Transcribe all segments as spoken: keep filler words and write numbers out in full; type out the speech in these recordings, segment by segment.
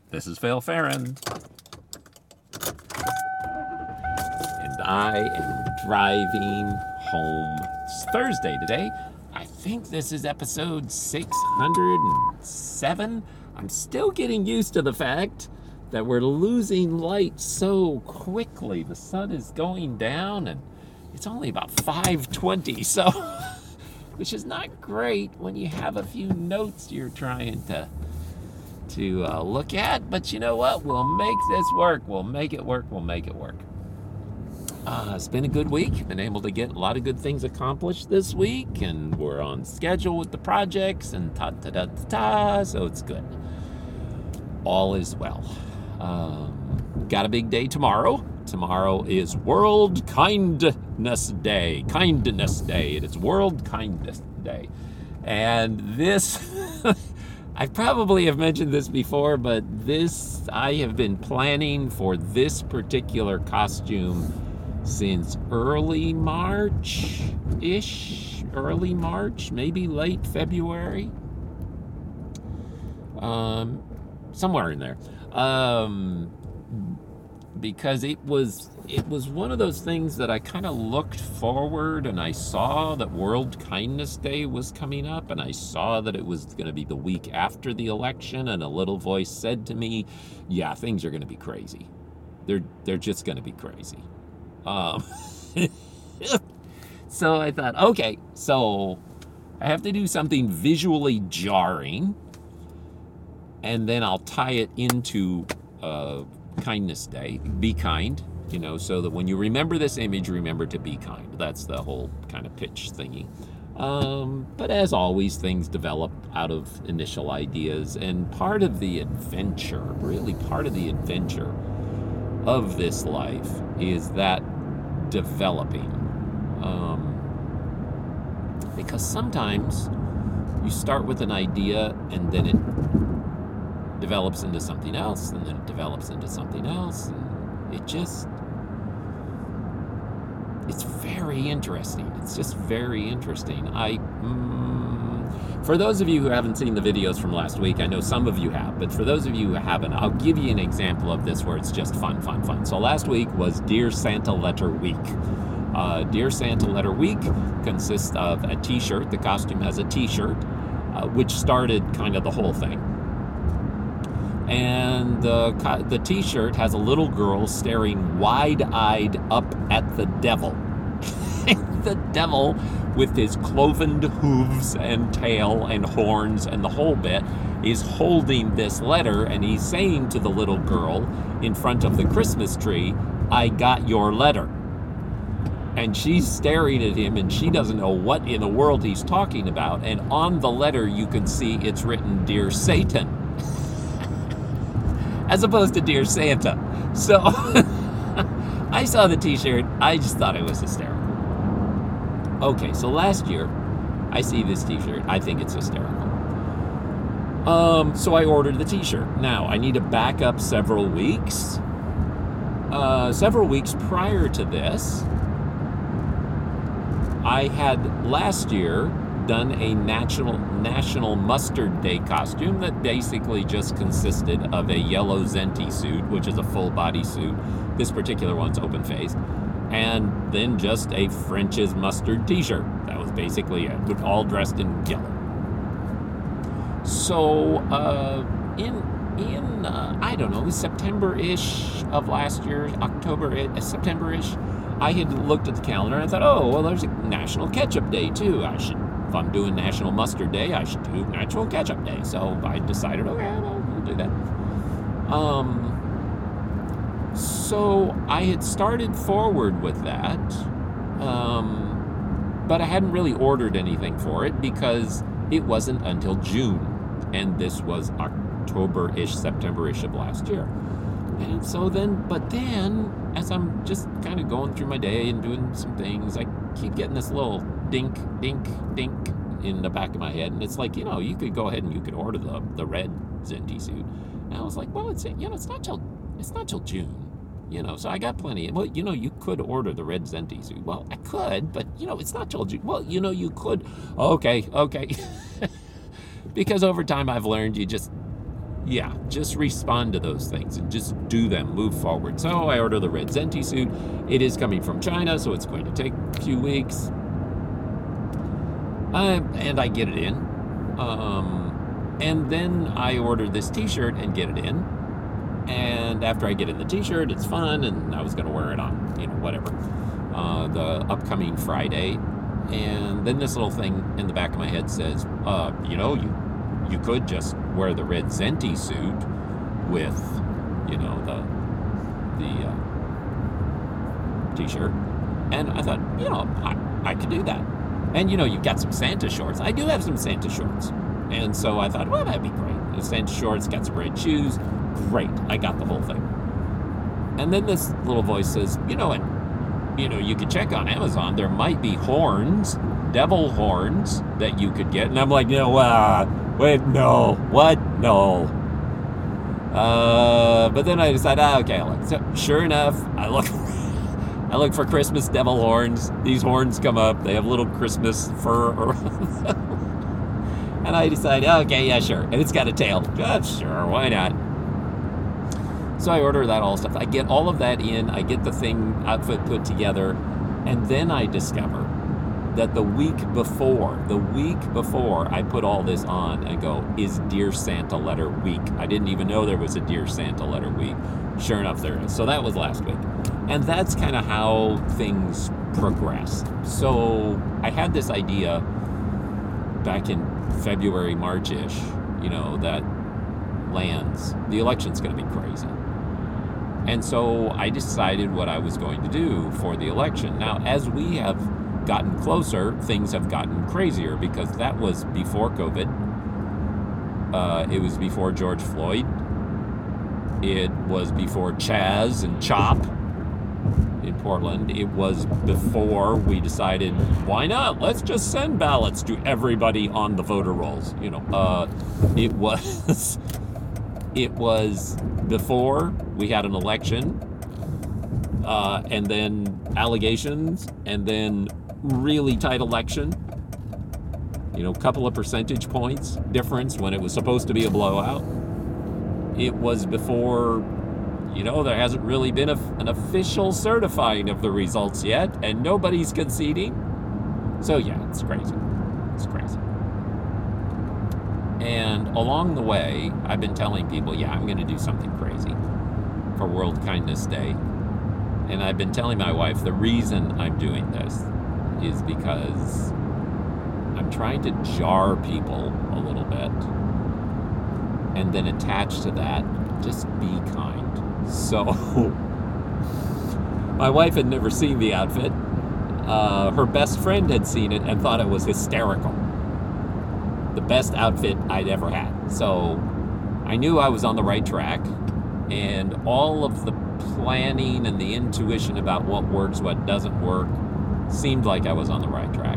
This is Phil Farron. And I am driving home. It's Thursday today. I think this is episode six hundred seven. I'm still getting used to the fact that we're losing light so quickly. The sun is going down and it's only about five twenty, so which is not great when you have a few notes you're trying to to uh, look at, but you know what? We'll make this work. We'll make it work. We'll make it work. Uh, it's been a good week. Been able to get a lot of good things accomplished this week, and we're on schedule with the projects and ta ta ta ta ta. So it's good. All is well. Um, got a big day tomorrow. Tomorrow is World Kindness Day. Kindness Day. It is World Kindness Day, and this. I probably have mentioned this before, but this, I have been planning for this particular costume since early March-ish, early March, maybe late February, um, somewhere in there, um, because it was, it was one of those things that I kind of looked forward, and I saw that World Kindness Day was coming up, and I saw that it was going to be the week after the election, and a little voice said to me, yeah, things are going to be crazy. They're, they're just going to be crazy. Um, so I thought, okay, so I have to do something visually jarring, and then I'll tie it into uh, Kindness Day. Be kind. You know, so that when you remember this image, remember to be kind. That's the whole kind of pitch thingy. Um, but as always, things develop out of initial ideas. And part of the adventure, really part of the adventure of this life is that developing. Um, because sometimes you start with an idea and then it develops into something else, and then it develops into something else. And it just... It's very interesting. It's just very interesting. I, mm, for those of you who haven't seen the videos from last week, I know some of you have, but for those of you who haven't, I'll give you an example of this where it's just fun, fun, fun. So last week was Dear Santa Letter Week. Uh, Dear Santa Letter Week consists of a t-shirt. The costume has a t-shirt, uh, which started kind of the whole thing. And the, the t-shirt has a little girl staring wide-eyed up at the devil. The devil, with his cloven hooves and tail and horns and the whole bit, is holding this letter, and he's saying to the little girl in front of the Christmas tree, I got your letter. And she's staring at him, and she doesn't know what in the world he's talking about. And on the letter, you can see it's written, Dear Satan, as opposed to Dear Santa. So I saw the t-shirt. I just thought it was hysterical. Okay, so last year, I see this t-shirt. I think it's hysterical. Um, so I ordered the t-shirt. Now, I need to back up several weeks. Uh, several weeks prior to this, I had last year done a national National Mustard Day costume that basically just consisted of a yellow Zenti suit, which is a full body suit. This particular one's open faced. And then just a French's mustard t-shirt. That was basically it, all dressed in yellow. So uh, in in uh, I don't know, September-ish of last year, October, September-ish, I had looked at the calendar and I thought, oh, well, there's a National Ketchup Day too. I should, if I'm doing National Mustard Day, I should do National Ketchup Day. So I decided, okay, well, we'll do that. Um. So I had started forward with that, um, but I hadn't really ordered anything for it because it wasn't until June, and this was October-ish, September-ish of last year. And so then, but then, as I'm just kind of going through my day and doing some things, I keep getting this little dink, dink, dink in the back of my head, and it's like, you know, you could go ahead and you could order the the red Zenti suit. And I was like, well, it's, you know, it's not till it's not till June. You know, so I got plenty. Well, you know, you could order the red Zenti suit. Well, I could, but, you know, it's not till June. Well, you know, you could. Okay, okay. Because over time I've learned you just yeah, just respond to those things and just do them, move forward. So I order the red Zenti suit. It is coming from China, so it's going to take a few weeks. Uh, and I get it in. Um, and then I order this t-shirt and get it in. And after I get in the t-shirt, it's fun, and I was going to wear it on, you know, whatever, uh, the upcoming Friday. And then this little thing in the back of my head says, uh, you know, you you could just wear the red Zenti suit with, you know, the the uh, t-shirt. And I thought, you know, I, I could do that. And, you know, you've got some Santa shorts. I do have some Santa shorts. And so I thought, well, that'd be great. The Santa shorts, got some red shoes. Great. I got the whole thing. And then this little voice says, you know, and, you know, you could check on Amazon. There might be horns, devil horns that you could get. And I'm like, no, uh, wait, no. What? No. Uh, but then I decided, ah, okay, I'll look. So sure enough, I look I look for Christmas devil horns. These horns come up. They have little Christmas fur around them. And I decide, okay, yeah, sure. And it's got a tail. Oh, sure, why not? So I order that all stuff. I get all of that in. I get the thing, outfit put together. And then I discover that the week before, the week before I put all this on and go, is Dear Santa Letter Week. I didn't even know there was a Dear Santa Letter Week. Sure enough, there is. So that was last week. And that's kind of how things progress. So I had this idea back in February, March-ish, you know, that lands, the election's going to be crazy. And so I decided what I was going to do for the election. Now, as we have gotten closer, things have gotten crazier because that was before COVID. Uh, it was before George Floyd. It was before Chaz and Chop in Portland. It was before we decided, why not? Let's just send ballots to everybody on the voter rolls. You know, uh, it was it was before we had an election, uh, and then allegations, and then really tight election. You know, couple of percentage points difference when it was supposed to be a blowout. It was before, you know, there hasn't really been a, an official certifying of the results yet, and nobody's conceding. So yeah, it's crazy. It's crazy. And along the way, I've been telling people, yeah, I'm going to do something crazy for World Kindness Day. And I've been telling my wife the reason I'm doing this is because I'm trying to jar people a little bit. And then attached to that, just be kind. So, my wife had never seen the outfit. Uh, her best friend had seen it and thought it was hysterical. The best outfit I'd ever had. So, I knew I was on the right track. And all of the planning and the intuition about what works, what doesn't work, seemed like I was on the right track.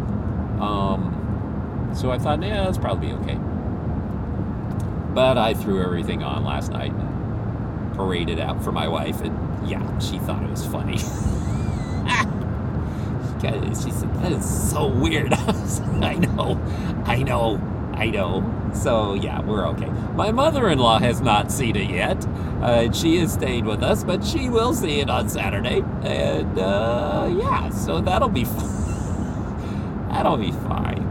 Um, so I thought, yeah, that's probably okay. But I threw everything on last night and paraded out for my wife, and yeah, she thought it was funny. She said, that is so weird. I know, I know, I know. So yeah, we're okay. My mother-in-law has not seen it yet. Uh, she has stayed with us, but she will see it on Saturday. And uh, yeah, so that'll be fun. That'll be fine.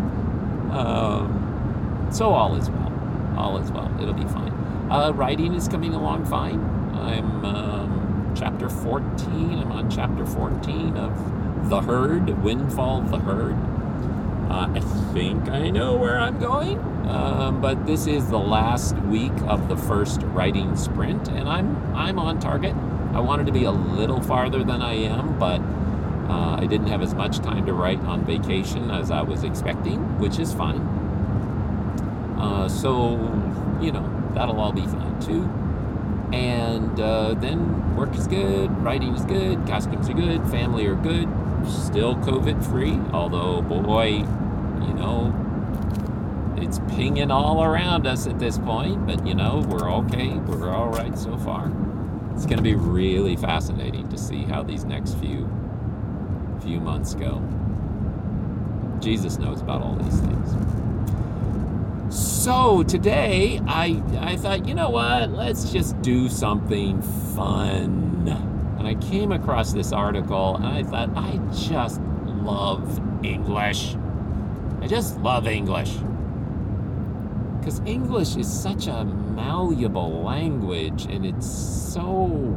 Um, so all is well. All is well. It'll be fine. Uh, writing is coming along fine. I'm um, chapter fourteen. I'm on chapter fourteen of The Herd, Windfall of the Herd. Uh, I think I know where I'm going, um, but this is the last week of the first writing sprint, and I'm I'm on target. I wanted to be a little farther than I am, but uh, I didn't have as much time to write on vacation as I was expecting, which is fine. Uh, so, you know, that'll all be fine too. And uh, then work is good, writing is good, costumes are good, family are good, still COVID free, although, boy, you know, it's pinging all around us at this point, but, you know, we're okay, we're all right so far. It's going to be really fascinating to see how these next few, few months go. Jesus knows about all these things. So today I I thought, you know what, let's just do something fun. And I came across this article and I thought, I just love English. I just love English. Because English is such a malleable language and it's so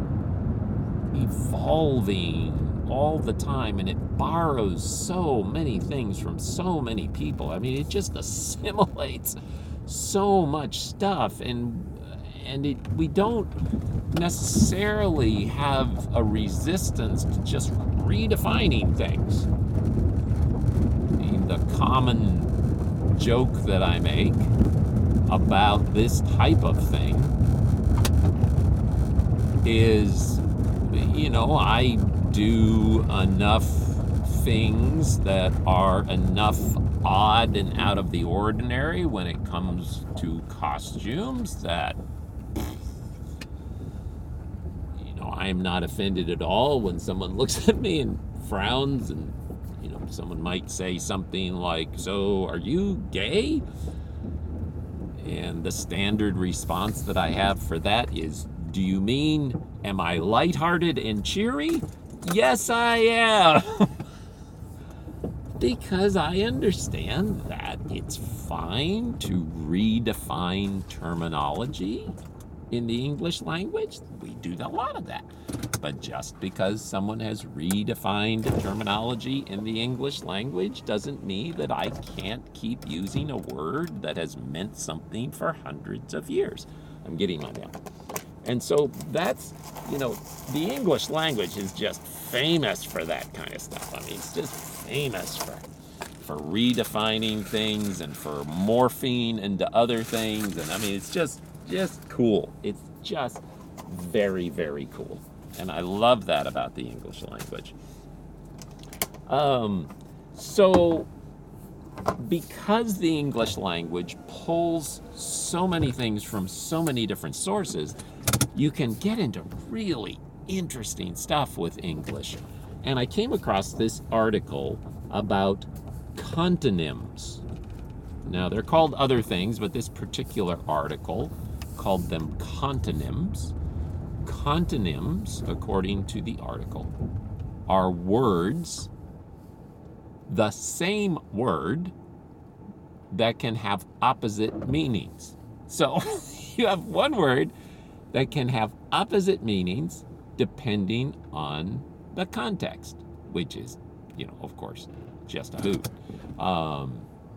evolving all the time, and it borrows so many things from so many people. I mean, it just assimilates so much stuff, and and it, we don't necessarily have a resistance to just redefining things. I mean, the common joke that I make about this type of thing is, you know, I do enough things that are enough odd and out of the ordinary when it comes to costumes that, you know, I am not offended at all when someone looks at me and frowns, and, you know, someone might say something like, "So, are you gay?" And the standard response that I have for that is, "Do you mean, am I lighthearted and cheery? Yes, I am." Because I understand that it's fine to redefine terminology in the English language. We do a lot of that. But just because someone has redefined terminology in the English language doesn't mean that I can't keep using a word that has meant something for hundreds of years. I'm getting my mail. And so that's, you know, the English language is just famous for that kind of stuff. I mean, it's just famous for for redefining things and for morphing into other things. And I mean, it's just just cool. It's just very, very cool. And I love that about the English language. Um, so because the English language pulls so many things from so many different sources, you can get into really interesting stuff with English. And I came across this article about contonyms. Now, they're called other things, but this particular article called them contonyms. Contonyms, according to the article, are words, the same word, that can have opposite meanings. So you have one word that can have opposite meanings depending on the context, which is, you know, of course, just a hoot. Um,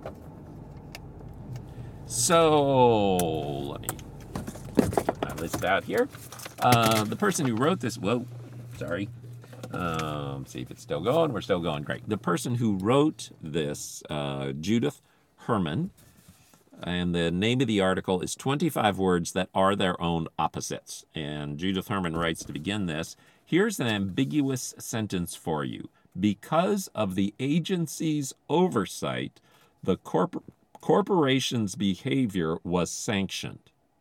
so let me get my list out here. Uh, the person who wrote this, whoa, sorry. Um, see if it's still going. We're still going. Great. The person who wrote this, uh, Judith Herman, and the name of the article is twenty-five Words That Are Their Own Opposites. And Judith Herman writes to begin this, here's an ambiguous sentence for you. Because of the agency's oversight, the corp- corporation's behavior was sanctioned.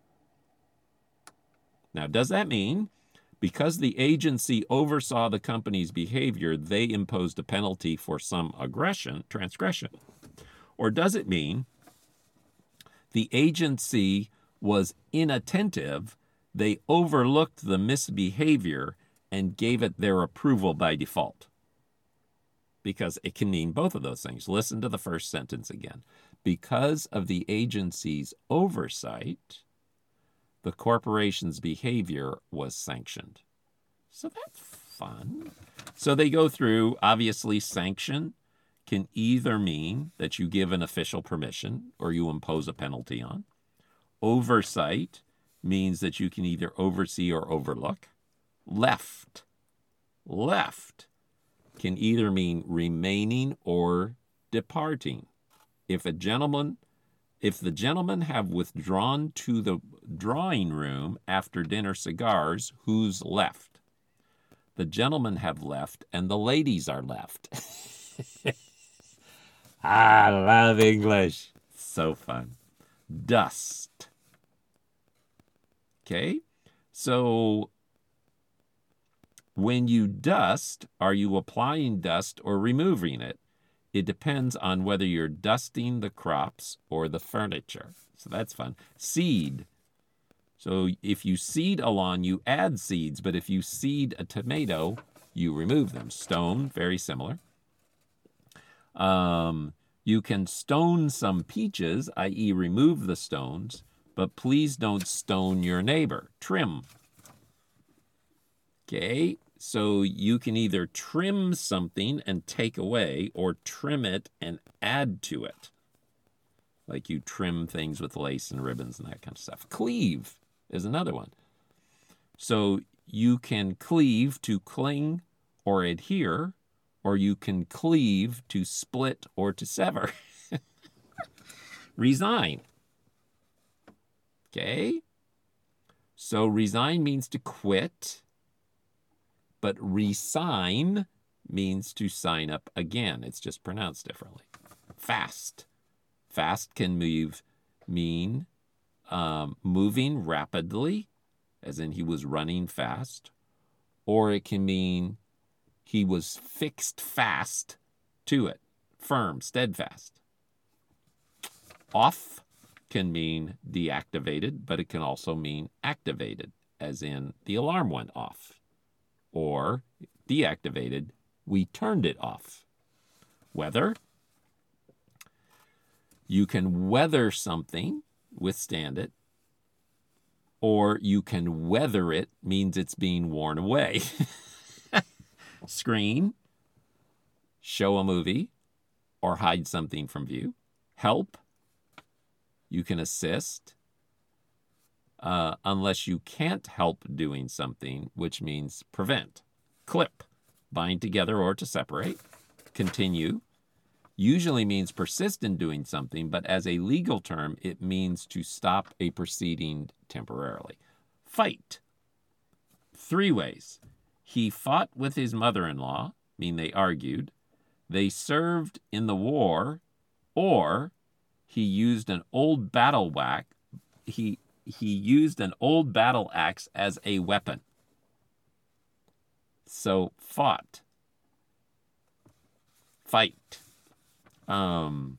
Now, does that mean because the agency oversaw the company's behavior, they imposed a penalty for some aggression, transgression? Or does it mean the agency was inattentive, they overlooked the misbehavior and gave it their approval by default? Because it can mean both of those things. Listen to the first sentence again. Because of the agency's oversight, the corporation's behavior was sanctioned. So that's fun. So they go through, obviously, sanction can either mean that you give an official permission or you impose a penalty on. Oversight means that you can either oversee or overlook. Left, left can either mean remaining or departing. If a gentleman, if the gentlemen have withdrawn to the drawing room after dinner cigars, who's left? The gentlemen have left and the ladies are left. I love English. So fun. Dust. Okay, so when you dust, are you applying dust or removing it? It depends on whether you're dusting the crops or the furniture. So that's fun. Seed. So if you seed a lawn, you add seeds, but if you seed a tomato, you remove them. Stone, very similar. Um, you can stone some peaches, that is remove the stones, but please don't stone your neighbor. Trim. Okay, so you can either trim something and take away, or trim it and add to it. Like you trim things with lace and ribbons and that kind of stuff. Cleave is another one. So you can cleave to cling or adhere, or you can cleave to split or to sever. Resign. Okay? So resign means to quit, but resign means to sign up again. It's just pronounced differently. Fast. Fast can move, mean um, moving rapidly, as in he was running fast, or it can mean he was fixed fast to it, firm, steadfast. Off can mean deactivated, but it can also mean activated, as in the alarm went off. Or deactivated, we turned it off. Weather. You can weather something, withstand it, or you can weather it, means it's being worn away. Screen, show a movie, or hide something from view. Help, you can assist, uh, unless you can't help doing something, which means prevent. Clip, bind together or to separate. Continue, usually means persist in doing something, but as a legal term, it means to stop a proceeding temporarily. Fight, three ways. He fought with his mother-in-law, mean they argued. They served in the war, or he used an old battle whack. He he used an old battle axe as a weapon. So fought, fight. Um,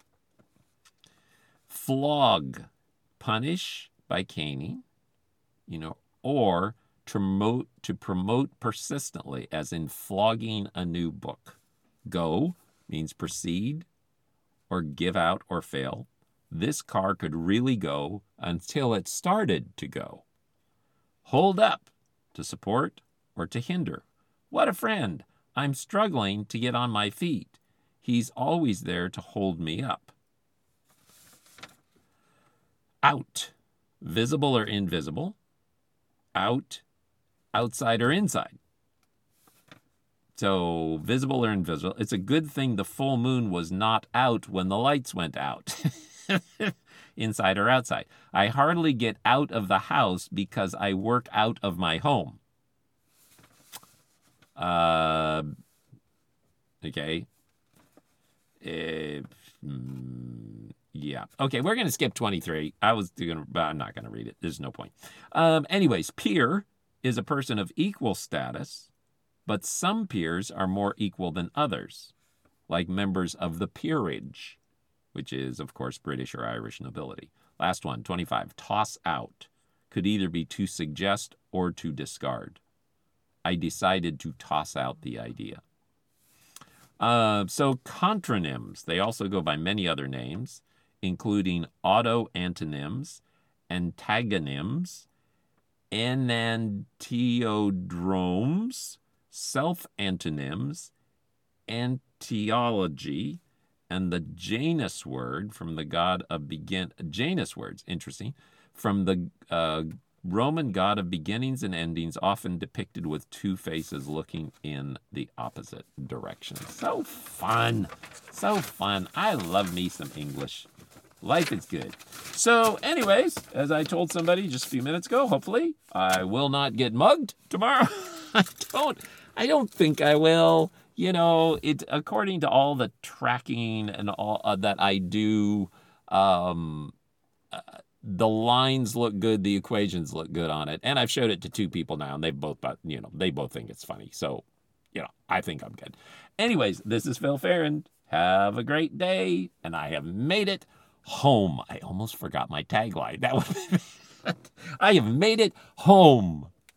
flog, punish by caning, you know, or to promote, to promote persistently, as in flogging a new book. Go means proceed or give out or fail. This car could really go until it started to go. Hold up, to support or to hinder. What a friend. I'm struggling to get on my feet. He's always there to hold me up. Out, visible or invisible. Out, outside or inside. So visible or invisible. It's a good thing the full moon was not out when the lights went out. Inside or outside. I hardly get out of the house because I work out of my home. Uh, okay. Uh, mm, yeah. Okay, we're going to skip twenty-three. I was going to, I'm not going to read it. There's no point. Um, anyways, peer is a person of equal status, but some peers are more equal than others, like members of the peerage, which is, of course, British or Irish nobility. Last one, twenty-five. Toss out. Could either be to suggest or to discard. I decided to toss out the idea. Uh, so contronyms, they also go by many other names, including auto-antonyms, antagonyms, enantiodromes, self-antonyms, antiology, and the Janus word from the god of begin. Janus words, interesting, from the uh, Roman god of beginnings and endings, often depicted with two faces looking in the opposite direction. So fun. So fun. I love me some English. Life is good. So anyways, as I told somebody just a few minutes ago, hopefully I will not get mugged tomorrow. I don't, I don't think I will. You know, it according to all the tracking and all uh, that I do, um, uh, the lines look good, the equations look good on it, and I've showed it to two people now, and they both, you know, they both think it's funny. So, you know, I think I'm good. Anyways, this is Phil Farron. Have a great day. And I have made it home. I almost forgot my tagline. That would be I have made it home.